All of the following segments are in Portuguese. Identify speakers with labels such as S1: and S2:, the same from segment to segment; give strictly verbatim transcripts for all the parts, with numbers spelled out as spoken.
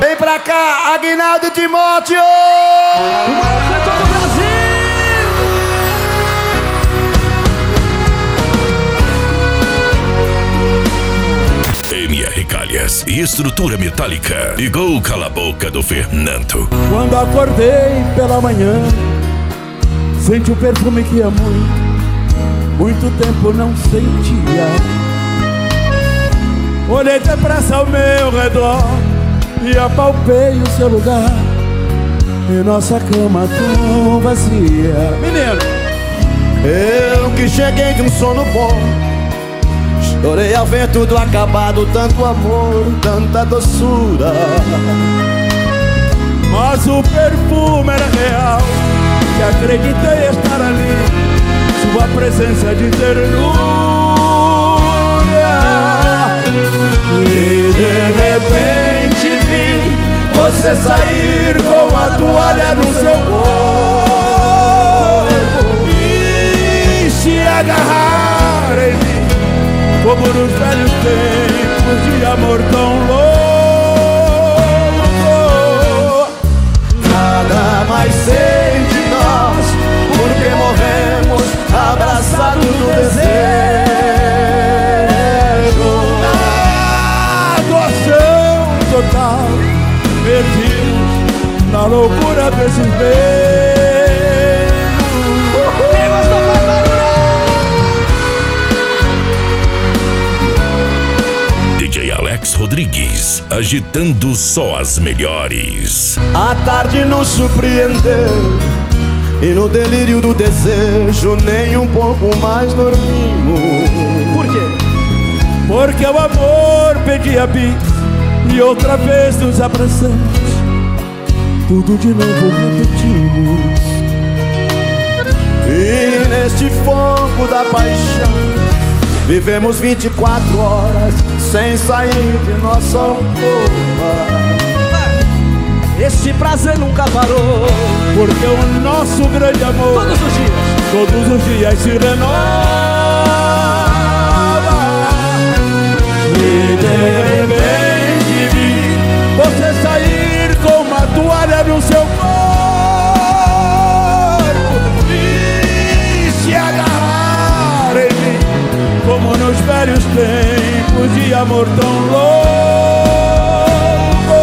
S1: Vem pra cá, Aguinaldo Timóteo!
S2: O maior cantor do Brasil!
S3: M R Calhas e estrutura metálica. Igual o cala-boca do Fernando.
S4: Quando acordei pela manhã, senti o perfume que há muito, muito tempo não sentia. Olhei depressa ao meu redor e apalpei o seu lugar, e nossa cama tão vazia.
S1: Menino, eu que cheguei de um sono bom, chorei ao ver tudo acabado, tanto amor, tanta doçura.
S4: Mas o perfume era real, que acreditei estar ali, sua presença de ternura.
S1: E de repente vi você sair com a toalha no seu corpo
S4: E se agarrar em mim, como nos velhos tempos de amor tão louco.
S1: Nada mais sei de nós, porque morremos abraçados no desejo.
S4: Total, perdidos na loucura desses beijos.
S3: D J Alex Rodrigues, agitando só as melhores.
S1: A tarde nos surpreendeu e no delírio do desejo nem um pouco mais dormimos.
S4: Por quê? Porque o amor pedia bis e outra vez nos abraçamos, tudo de novo repetimos.
S1: E neste fogo da paixão vivemos vinte e quatro horas sem sair de nossa alcova.
S2: Esse prazer nunca parou,
S4: porque o nosso grande amor
S2: todos os dias,
S4: todos os dias se renova. E de repente vi você sair com uma toalha no seu corpo e se agarrar em mim, como nos velhos tempos de amor tão louco.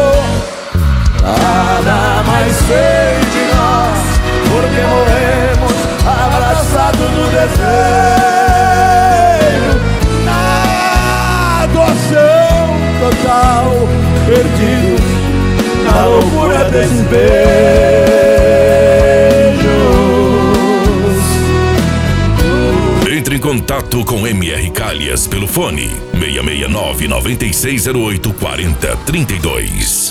S1: Nada mais sei de nós, porque morremos abraçados no desejo.
S4: Na doação total, perdidos na loucura desses beijos.
S3: Entre em contato com M R Calhas pelo fone seis seis nove, nove seis zero oito, quatro zero três dois.